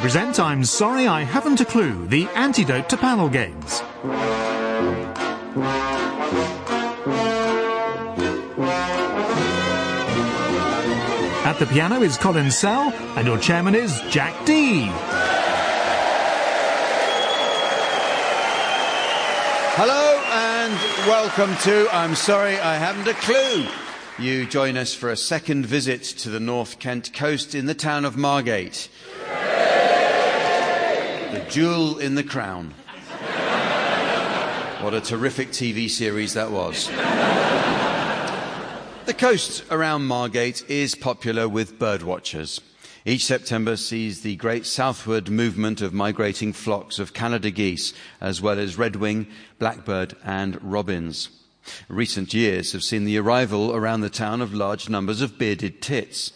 present I'm Sorry I Haven't a Clue, the antidote to panel games. At the piano is Colin Sell, and your chairman is Jack Dee. Hello and welcome to I'm Sorry I Haven't a Clue. You join us for a second visit to the North Kent coast in the town of Margate. The jewel in the crown. What a terrific TV series that was. The coast around Margate is popular with birdwatchers. Each September sees the great southward movement of migrating flocks of Canada geese, as well as redwing, blackbird and robins. Recent years have seen the arrival around the town of large numbers of bearded tits.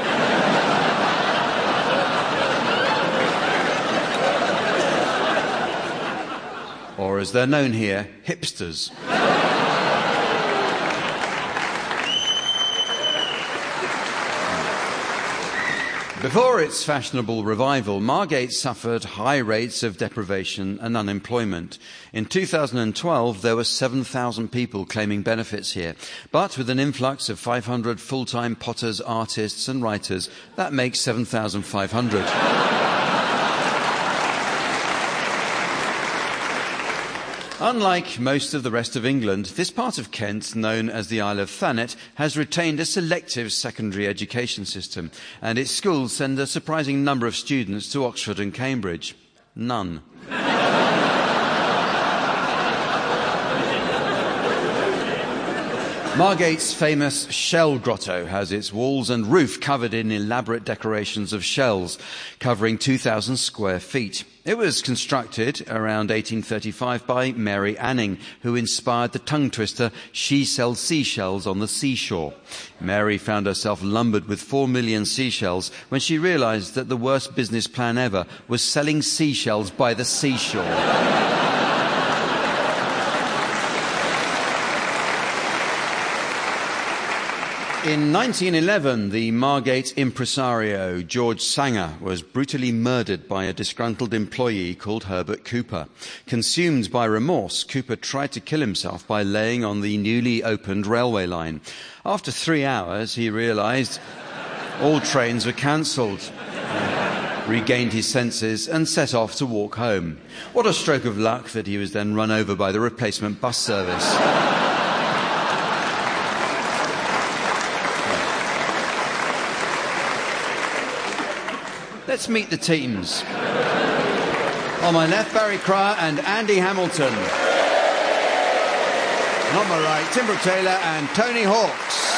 Or as they're known here, hipsters. Before its fashionable revival, Margate suffered high rates of deprivation and unemployment. In 2012, there were 7,000 people claiming benefits here. But with an influx of 500 full-time potters, artists and writers, that makes 7,500. Unlike most of the rest of England, this part of Kent, known as the Isle of Thanet, has retained a selective secondary education system, and its schools send a surprising number of students to Oxford and Cambridge. None. Margate's famous Shell Grotto has its walls and roof covered in elaborate decorations of shells, covering 2,000 square feet. It was constructed around 1835 by Mary Anning, who inspired the tongue twister "She sells seashells on the seashore." Mary found herself lumbered with 4 million seashells when she realised that the worst business plan ever was selling seashells by the seashore. In 1911, the Margate impresario George Sanger was brutally murdered by a disgruntled employee called Herbert Cooper. Consumed by remorse, Cooper tried to kill himself by laying on the newly opened railway line. After 3 hours, he realised all trains were cancelled, regained his senses and set off to walk home. What a stroke of luck that he was then run over by the replacement bus service. Let's meet the teams. On my left, Barry Cryer and Andy Hamilton. And on my right, Tim Brooke-Taylor and Tony Hawks.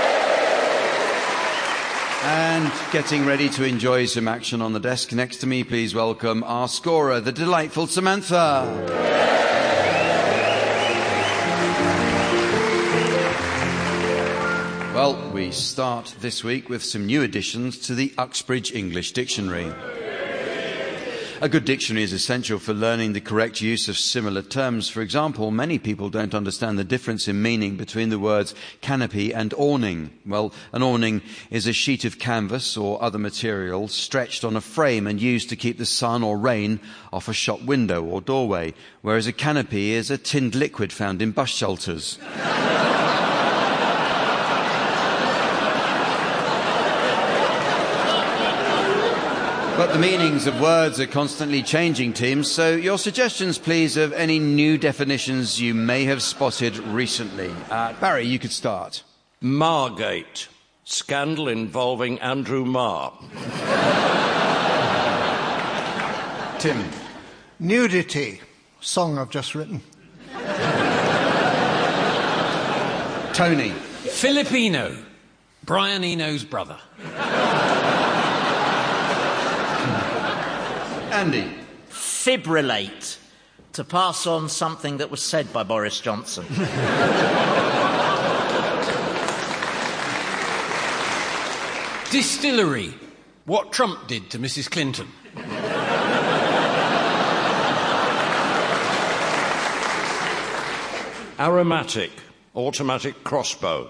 And getting ready to enjoy some action on the desk next to me, please welcome our scorer, the delightful Samantha. Well, we start this week with some new additions to the Uxbridge English Dictionary. A good dictionary is essential for learning the correct use of similar terms. For example, many people don't understand the difference in meaning between the words canopy and awning. Well, an awning is a sheet of canvas or other material stretched on a frame and used to keep the sun or rain off a shop window or doorway, whereas a canopy is a tinned liquid found in bus shelters. But the meanings of words are constantly changing, teams, so your suggestions, please, of any new definitions you may have spotted recently. Barry, you could start. Margate. Scandal involving Andrew Marr. Tim. Nudity. Song I've just written. Tony. Filipino. Brian Eno's brother. Andy. Fibrillate. To pass on something that was said by Boris Johnson. Distillery. What Trump did to Mrs. Clinton. Aromatic. Automatic crossbow.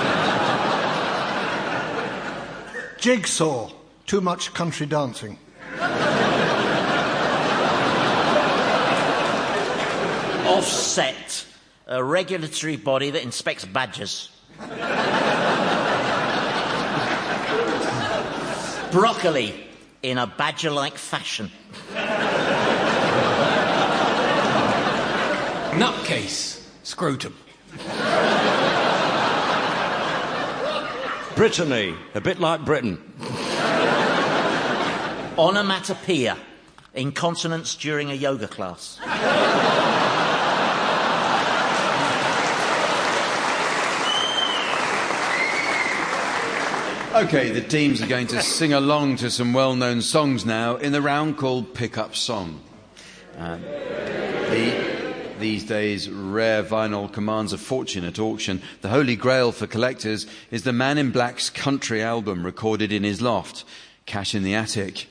Jigsaw. Too much country dancing. Offset, a regulatory body that inspects badgers. Broccoli, in a badger-like fashion. Nutcase, scrotum. Brittany, a bit like Britain. Onomatopoeia, in consonants during a yoga class. Okay, the teams are going to sing along to some well-known songs now in the round called Pick-Up Song. These days, rare vinyl commands a fortune at auction. The holy grail for collectors is the Man in Black's country album recorded in his loft. Cash in the attic.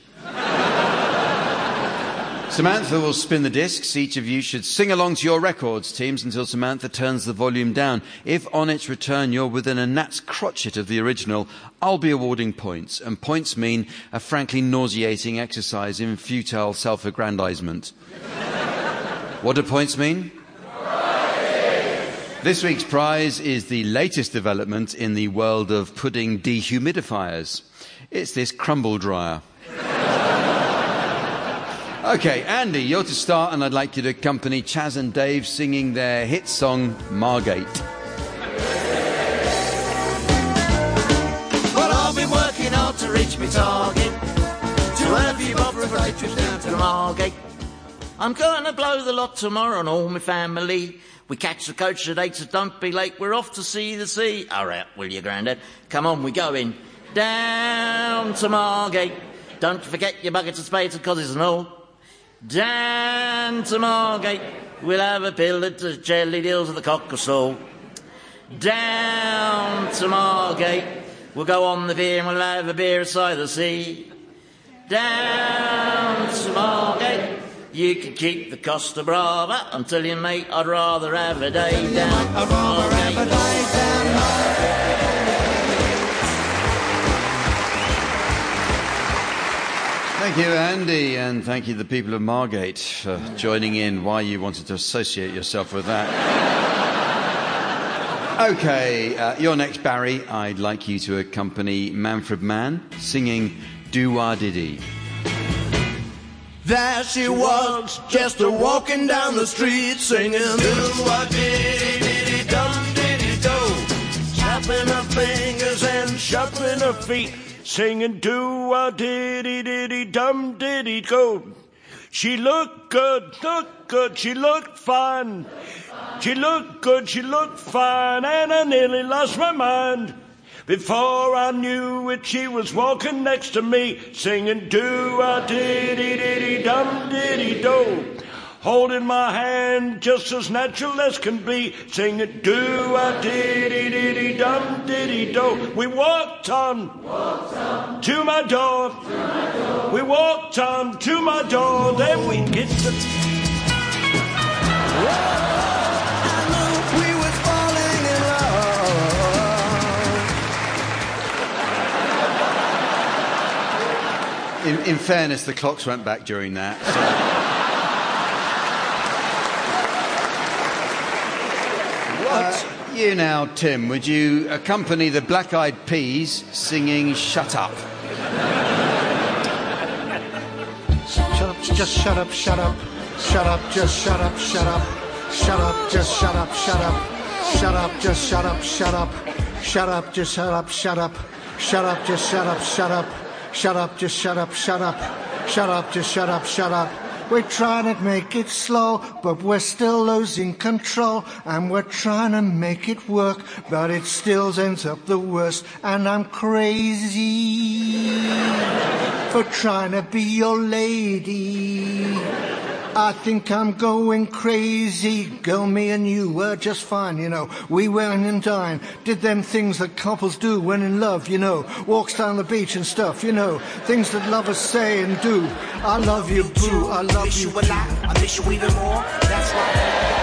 Samantha will spin the discs. Each of you should sing along to your records, teams, until Samantha turns the volume down. If on its return you're within a gnat's crotchet of the original, I'll be awarding points. And points mean a frankly nauseating exercise in futile self-aggrandizement. What do points mean? This week's prize is the latest development in the world of pudding dehumidifiers. It's this crumble dryer. Okay, Andy, you're to start, and I'd like you to accompany Chaz and Dave singing their hit song, Margate. Well, I've been working hard to reach my target, to have you bob for a great trip down to Margate. I'm going to blow the lot tomorrow and all my family. We catch the coach at 8, so don't be late. We're off to see the sea. All right, will you, Grandad? Come on, we're going down to Margate. Don't forget your buckets and spades and coddies and all. Down to Margate, we'll have a pill at the jelly deals of the cock or soul. Down to Margate, we'll go on the pier and we'll have a beer aside the sea. Down to Margate, you can keep the Costa Brava until you mate. I'd rather have a day down. I'd rather have a day down Margate. Thank you, Andy, and thank you, the people of Margate, for joining in. Why you wanted to associate yourself with that. Okay, you're next, Barry. I'd like you to accompany Manfred Mann singing Do-Wah-Diddy. There she was, just a-walking down the street, singing Do-wah-diddy-dum-diddy-do, snapping her fingers and shuffling her feet, singing do-wah-diddy-diddy-dum-diddy-do. She looked good, she looked fine. She looked good, she looked fine, and I nearly lost my mind. Before I knew it, she was walking next to me, singing do-wah-diddy-diddy-dum-diddy-do. Holding my hand just as natural as can be, singing do-wah-diddy-diddy-dum-diddy-do. We walked on to my door. We walked on to my door, then we kissed it. I knew we was falling in love. In fairness, the clocks went back during that. So. You now, Tim, would you accompany the Black Eyed Peas singing Shut Up? Shut up, just shut up, shut up. Shut up, just shut up, shut up. Shut up, just shut up, shut up. Shut up, just shut up, shut up. Shut up, just shut up, shut up. Shut up, just shut up, shut up. Shut up, just shut up, shut up. Shut up, just shut up, shut up. We're trying to make it slow, but we're still losing control. And we're trying to make it work, but it still ends up the worst. And I'm crazy for trying to be your lady. I think I'm going crazy. Girl, me and you were just fine, you know. We went and dined, did them things that couples do when in love, you know. Walks down the beach and stuff, you know. Things that lovers say and do. I love you, boo, I love you. I miss you a lot, I miss you even more. That's right.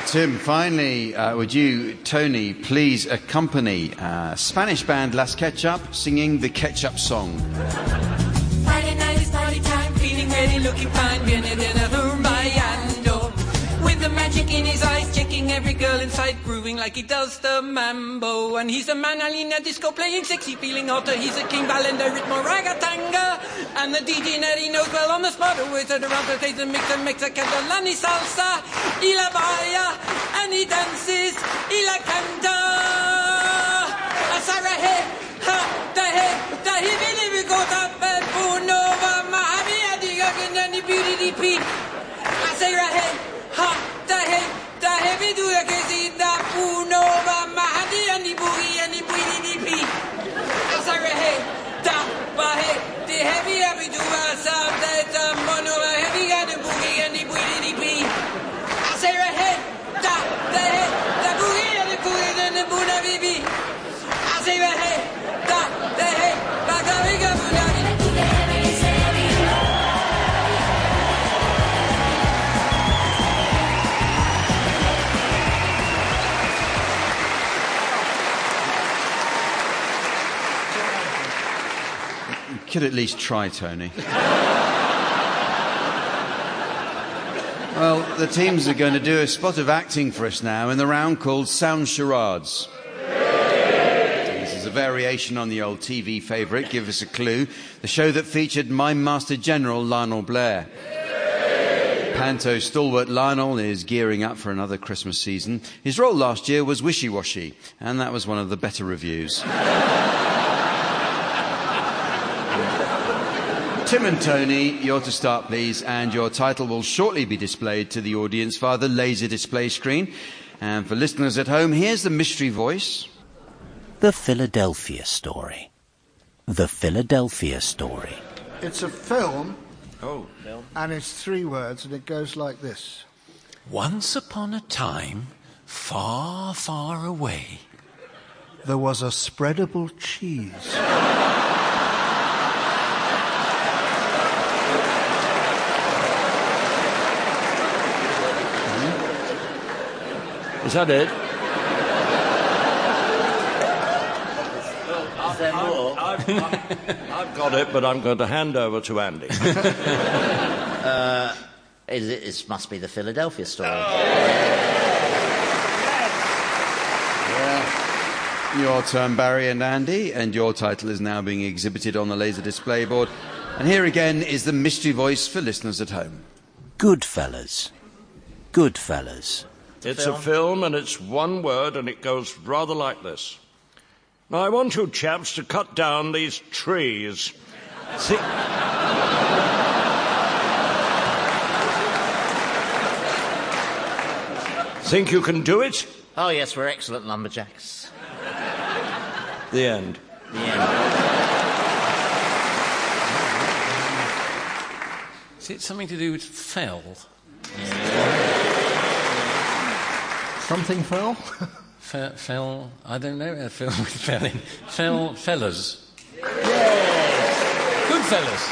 Tim, finally, would you, Tony, please accompany Spanish band Las Ketchup singing the Ketchup Song? Friday night is party time, feeling ready, looking fine, viene de la rumba yando. With the magic in his eyes, checking every girl in sight, grooving like he does the mambo. And he's a manalina disco playing sexy, feeling hotter. He's a king balenda, ritmo ragatanga. And the DJ that he knows well on the spot, with the Toronto taste and mix and makes a catalani salsa. Y la baila, and he dances, y la canta. Asara he, ha, da he, believe go up, punova, mahabia, diga, and the beauty DP. Asara he, ha, da he, do the case, da punova, mahadi, and the boogie, and the beauty DP. Asara he, da, bahe, the heavy, do a sound, that monova, heavy, and the boogie, and the beauty DP. Asara he, da he, da boogie, and the boogie, and the buna bibi. Asara he, da he, bagaviga, buna bibi. Could at least try, Tony. Well, the teams are going to do a spot of acting for us now in the round called Sound Charades. This is a variation on the old TV favourite, Give Us a Clue, the show that featured Mime Master General Lionel Blair. Panto stalwart Lionel is gearing up for another Christmas season. His role last year was wishy-washy, and that was one of the better reviews. Tim and Tony, you're to start, please, and your title will shortly be displayed to the audience via the laser display screen. And for listeners at home, here's the mystery voice. The Philadelphia Story. The Philadelphia Story. It's a film. Oh. And it's 3 words, and it goes like this. Once upon a time, far, far away, There was a spreadable cheese. Is that it? I've got it, but I'm going to hand over to Andy. It must be the Philadelphia Story. Your turn, Barry and Andy, and your title is now being exhibited on the laser display board. And here again is the mystery voice for listeners at home. Goodfellas. Goodfellas. It's a film, and it's 1 word, and it goes rather like this. Now, I want you chaps to cut down these trees. Think you can do it? Oh, yes, we're excellent lumberjacks. The end. The end. is it something to do with fell? Something fell? Fell, I don't know, a film with fell in. Fellas. Yes. Good fellas.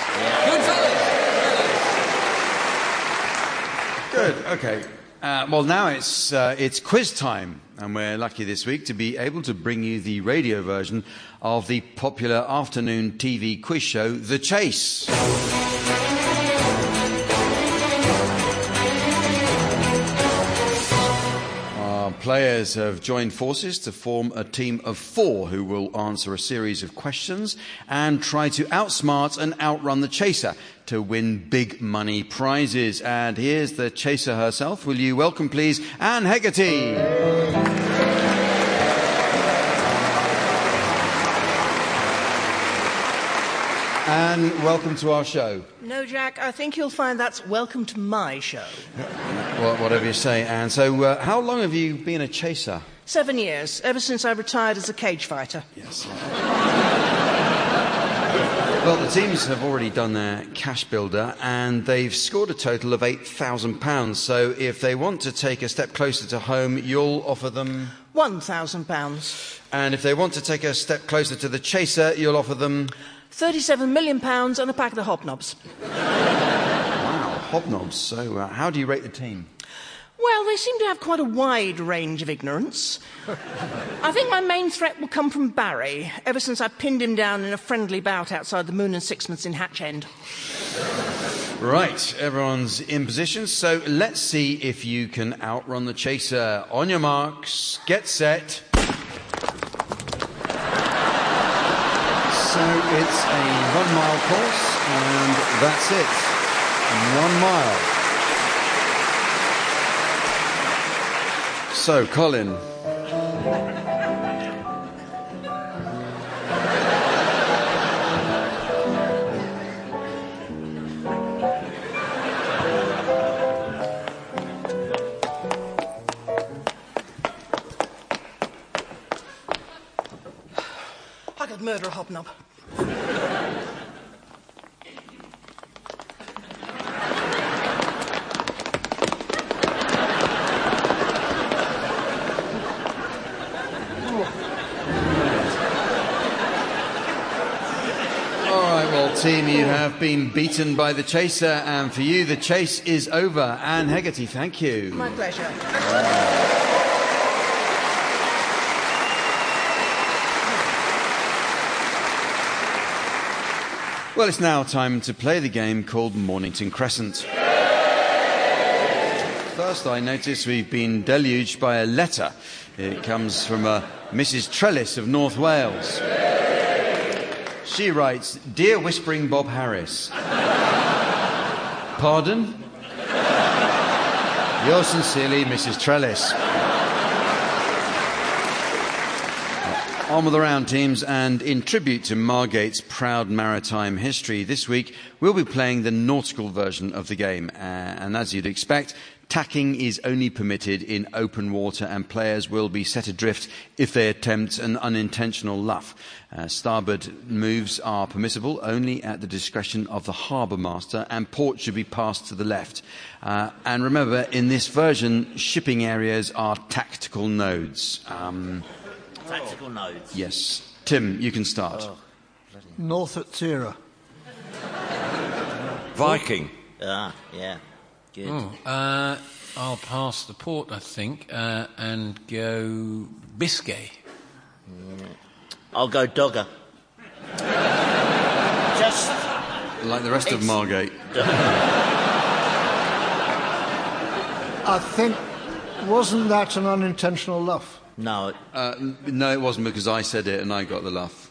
Yeah. Good fellas. Good, okay. Well, now it's quiz time, and we're lucky this week to be able to bring you the radio version of the popular afternoon TV quiz show, The Chase. Our players have joined forces to form a team of 4 who will answer a series of questions and try to outsmart and outrun the chaser to win big money prizes. And here's the chaser herself. Will you welcome, please, Anne Hegarty. Anne, welcome to our show. No, Jack, I think you'll find that's welcome to my show. Well, whatever you say, Anne. So, how long have you been a chaser? 7 years, ever since I retired as a cage fighter. Yes. Well, the teams have already done their cash builder, and they've scored a total of £8,000. So, if they want to take a step closer to home, you'll offer them £1,000. And if they want to take a step closer to the chaser, you'll offer them £37 million and a pack of the hobnobs. Wow, hobnobs. So, how do you rate the team? Well, Well, they seem to have quite a wide range of ignorance. I think my main threat will come from Barry, ever since I pinned him down in a friendly bout outside the Moon and Sixpence in Hatch End. Right, everyone's in position, so let's see if you can outrun the chaser. On your marks, get set. So it's a 1 mile course, and that's it. 1 mile. So, Colin. I could murder a hobnob. Team, you have been beaten by the chaser, and for you, the chase is over. Anne Hegarty, thank you. My pleasure. Well, it's now time to play the game called Mornington Crescent. First, I notice we've been deluged by a letter. It comes from Mrs. Trellis of North Wales. She writes, "Dear Whispering Bob Harris." Pardon? Yours sincerely, Mrs. Trellis. On with the round, teams, and in tribute to Margate's proud maritime history, this week we'll be playing the nautical version of the game. And as you'd expect, tacking is only permitted in open water, and players will be set adrift if they attempt an unintentional luff. Starboard moves are permissible only at the discretion of the harbour master, and port should be passed to the left. And remember, in this version, shipping areas are tactical nodes. Tactical nodes? Yes. Tim, you can start. North at Tira. Viking. Ah, yeah. Good. I'll pass the port, I think, and go Biscay. I'll go Dogger. Just... Like the rest of Margate. I think, wasn't that an unintentional luff? No. No, it wasn't, because I said it and I got the laugh.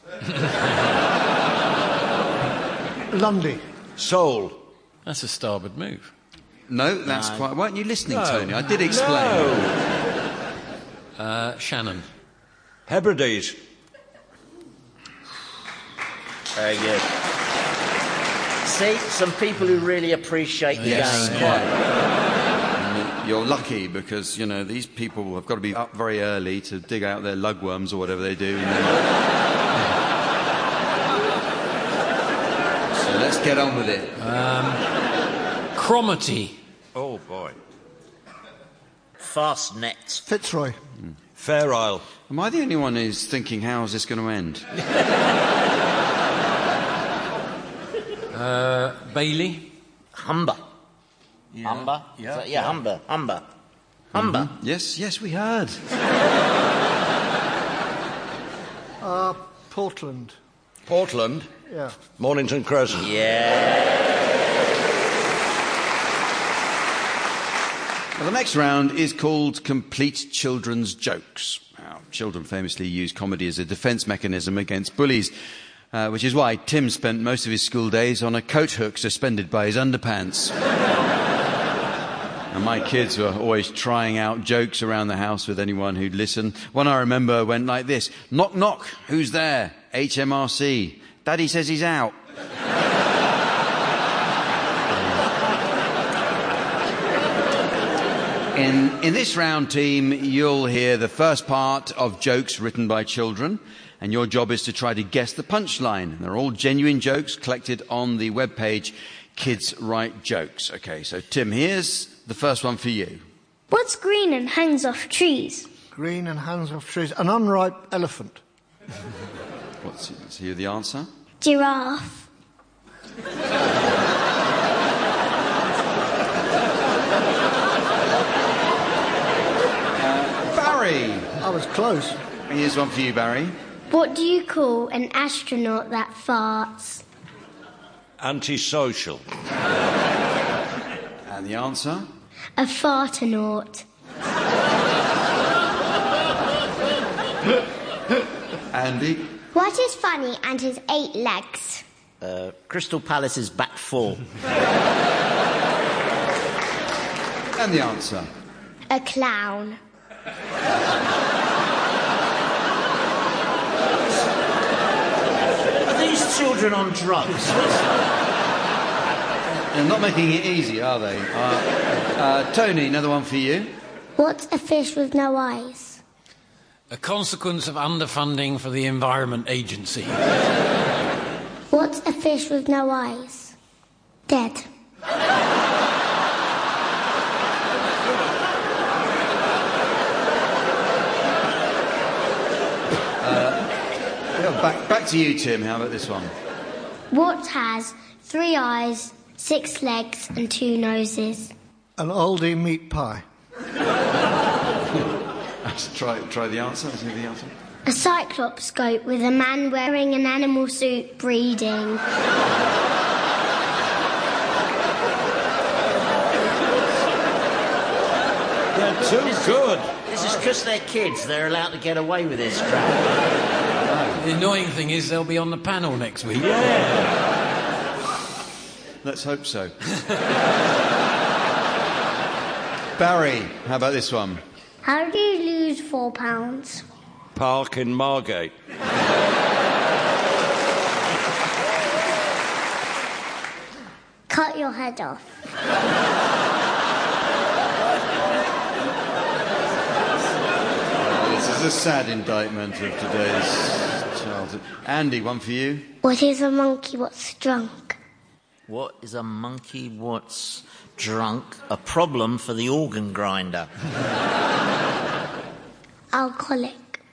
Lundy. Seoul. That's a starboard move. No, that's quite... Weren't you listening, Tony? I did explain. No. Shannon. Hebrides. Very good. See, some people who really appreciate the Yes, game. quite. You're lucky because, you know, these people have got to be up very early to dig out their lugworms or whatever they do. And then... So let's get on with it. Cromarty. Oh, boy. Fast nets. Fitzroy. Fair Isle. Am I the only one who's thinking, how is this going to end? Bailey. Humber. Yeah. Humber? Yeah. Humber. Humber. Yes, we heard. Portland. Portland. Yeah. Mornington Crescent. Yeah. Well, the next round is called Complete Children's Jokes. Now, children famously use comedy as a defence mechanism against bullies, which is why Tim spent most of his school days on a coat hook suspended by his underpants. And my kids were always trying out jokes around the house with anyone who'd listen. One I remember went like this: "Knock, knock, who's there? HMRC. Daddy says he's out." In this round, team, you'll hear the first part of jokes written by children, and your job is to try to guess the punchline. They're all genuine jokes collected on the webpage Kids Write Jokes. Okay, so Tim, here's the first one for you. What's green and hangs off trees? Green and hangs off trees. An unripe elephant. Let's hear the answer. Giraffe. close. Here's one for you, Barry. What do you call an astronaut that farts? Antisocial. And the answer? A fartanaut. Andy? What is funny and has 8 legs? Crystal Palace's back 4. And the answer? A clown. Are these children on drugs? They're not making it easy, are they? Tony, another one for you. What's a fish with no eyes? A consequence of underfunding for the Environment Agency. What's a fish with no eyes? Dead. Back to you, Tim. How about this one? What has 3 eyes, 6 legs and 2 noses? An oldie meat pie. Let's try the answer. Let's hear the answer. A cyclopscope with a man wearing an animal suit breeding. They're too good. This is because they're kids. They're allowed to get away with this crap. The annoying thing is they'll be on the panel next week. Yeah. Let's hope so. Barry, how about this one? How do you lose 4 pounds? Park in Margate. Cut your head off. This is a sad indictment of today's childhood. Andy, one for you. What is a monkey what's drunk? What is a monkey what's drunk? A problem for the organ grinder. Alcoholic.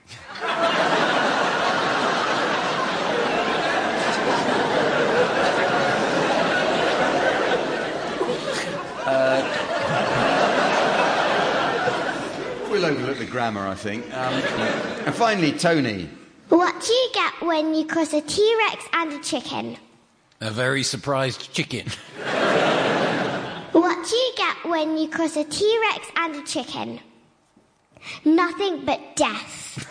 We'll overlook the grammar, I think. And finally, Tony. What do you get when you cross a T-Rex and a chicken? A very surprised chicken. What do you get when you cross a T-Rex and a chicken? Nothing but death.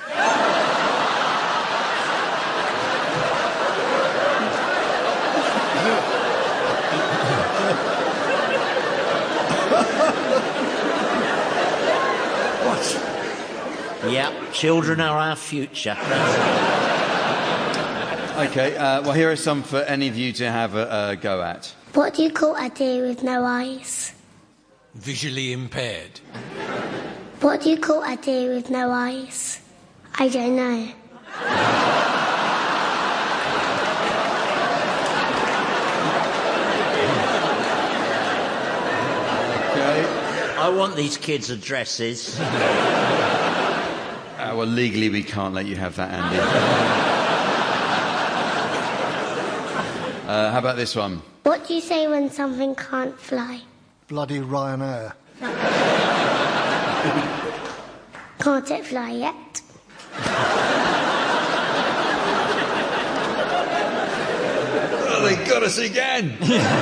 Yep, children are our future. Okay, well, here are some for any of you to have a go at. What do you call a deer with no eyes? Visually impaired. What do you call a deer with no eyes? I don't know. Okay. I want these kids' addresses. Well, legally we can't let you have that, Andy. How about this one? What do you say when something can't fly? Bloody Ryanair. Can't it fly yet? Oh, they got us again!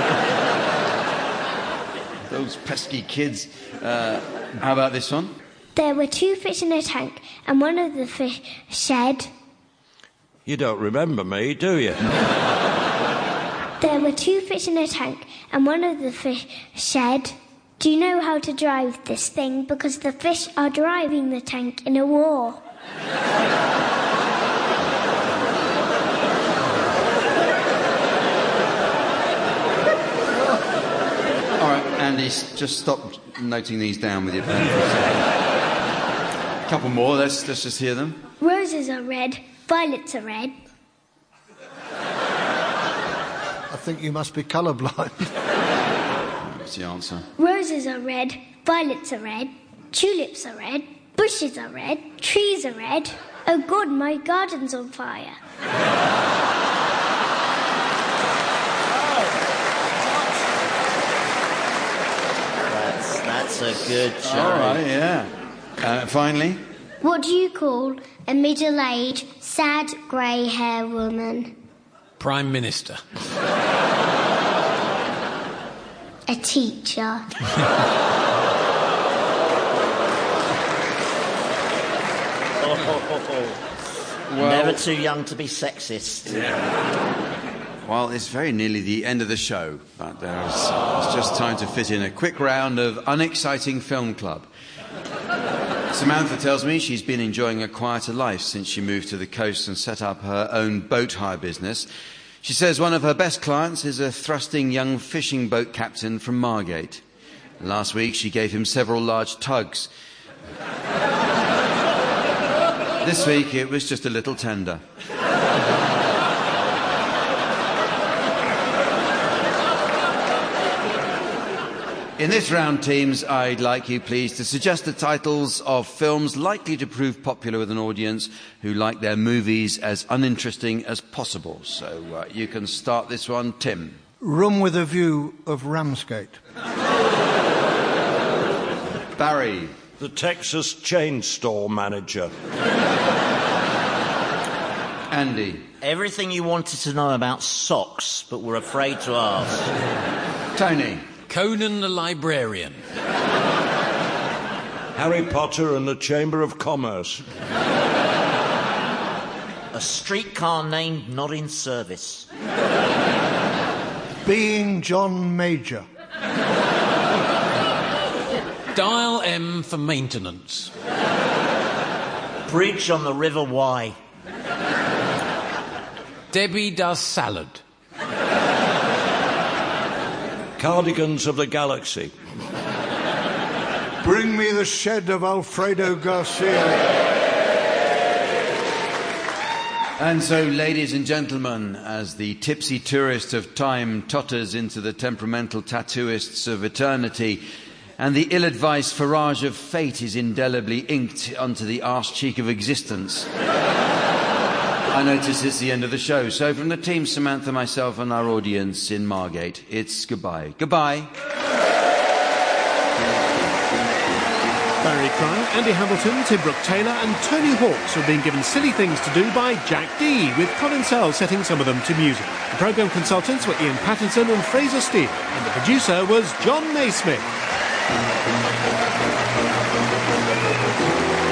Those pesky kids. How about this one? There were 2 fish in a tank, and one of the fish said... You don't remember me, do you? There were 2 fish in a tank, and one of the fish said, "Do you know how to drive this thing? Because the fish are driving the tank in a war." All right, Andy, just stop noting these down with your pen for a second. A couple more, let's just hear them. Roses are red, violets are red. I think you must be colourblind. What's the answer? Roses are red, violets are red, tulips are red, bushes are red, trees are red. Oh God, my garden's on fire. That's a good show. All right, yeah. Finally? What do you call a middle-aged, sad, grey-haired woman? Prime Minister. A teacher. Never too young to be sexist. Well, it's very nearly the end of the show, but it's just time to fit in a quick round of unexciting film club. Samantha tells me she's been enjoying a quieter life since she moved to the coast and set up her own boat hire business. She says one of her best clients is a thrusting young fishing boat captain from Margate. Last week she gave him several large tugs. This week it was just a little tender. In this round, teams, I'd like you, please, to suggest the titles of films likely to prove popular with an audience who like their movies as uninteresting as possible. So you can start this one, Tim. Room with a View of Ramsgate. Barry. The Texas Chain Store Manager. Andy. Everything you wanted to know about socks, but were afraid to ask. Tony. Conan the Librarian. Harry Potter and the Chamber of Commerce. A streetcar named Not in Service. Being John Major. Dial M for maintenance. Bridge on the River Wye. Debbie does salad. Cardigans of the Galaxy. Bring me the shed of Alfredo Garcia. And so, ladies and gentlemen, as the tipsy tourist of time totters into the temperamental tattooists of eternity, and the ill-advised farage of fate is indelibly inked onto the arse cheek of existence, I notice it's the end of the show. So from the team, Samantha, myself and our audience in Margate, it's goodbye. Goodbye. Barry Cryer, Andy Hamilton, Tim Brooke-Taylor and Tony Hawks were being given silly things to do by Jack Dee, with Colin Sell setting some of them to music. The programme consultants were Ian Pattinson and Fraser Steele, and the producer was John Naismith.